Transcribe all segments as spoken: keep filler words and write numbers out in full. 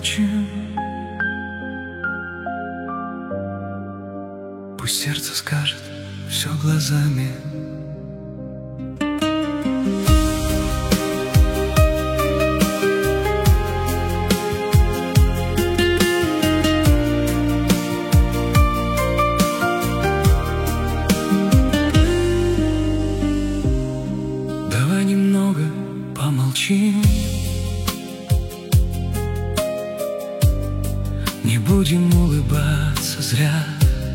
помолчим. Пусть сердце скажет все глазами. Давай немного помолчим. Не будем улыбаться зря.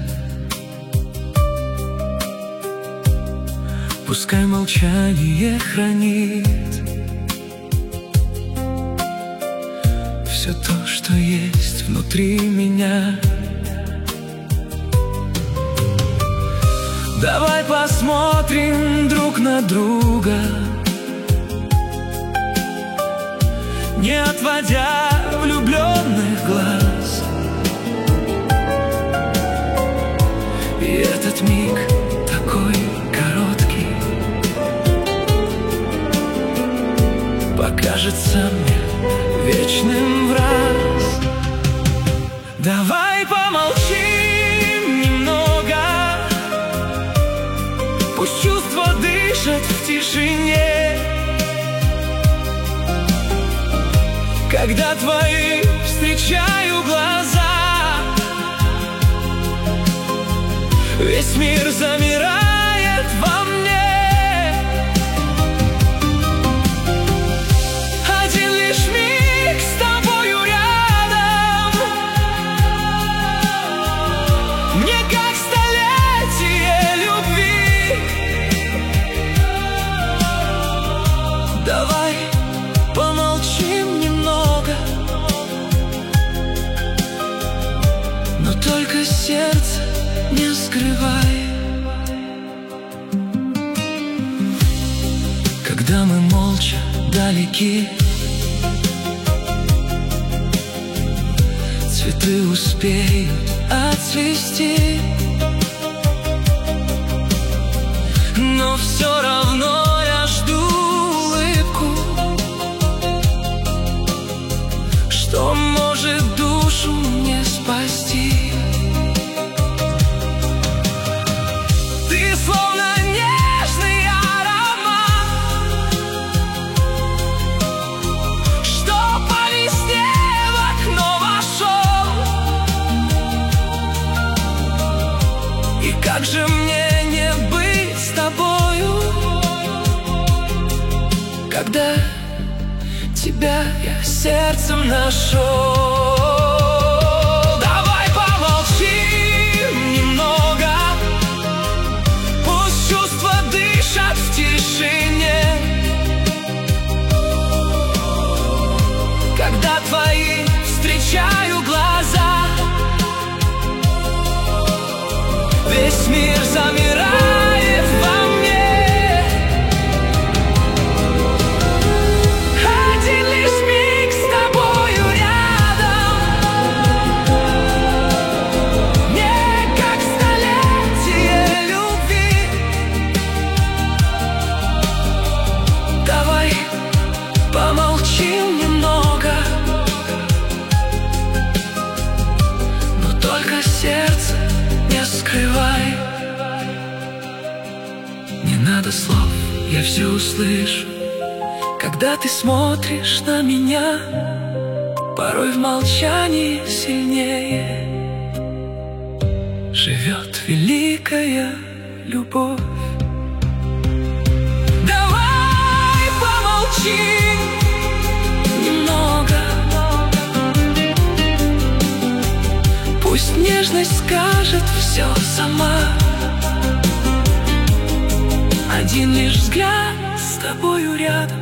Пускай молчание хранит все то, что есть внутри меня. Давай посмотрим друг на друга, не отводя влюбленных глаз. И этот миг такой короткий покажется мне вечным в раз. Давай помолчим немного, пусть чувства дышат в тишине. Когда твои встречаю глаза, весь мир замирает во мне. Один лишь миг с тобою рядом, мне как столетие любви. Давай помолчим немного, но только сердце не скрывай. Когда мы молча далеки, цветы успеют отцвести, но все равно я жду улыбку, что может душу мне спасти. Ты словно нежный аромат, что по весне в окно вошел. И как же мне не быть с тобою, когда тебя я сердцем нашел. Давай помолчим немного, пусть чувства дышат в тишине. Когда твои встречаю глаза, весь мир замирает во мне. Помолчим немного, но только сердце не скрывай. Не надо слов, я все услышу, когда ты смотришь на меня. Порой в молчании сильнее живет великая любовь. Давай помолчим немного, пусть нежность скажет все сама. Один лишь взгляд с тобою рядом,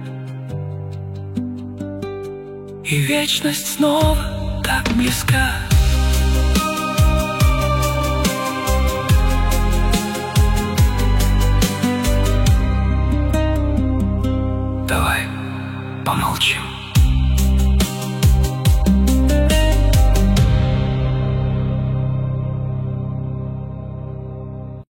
и вечность снова так близка.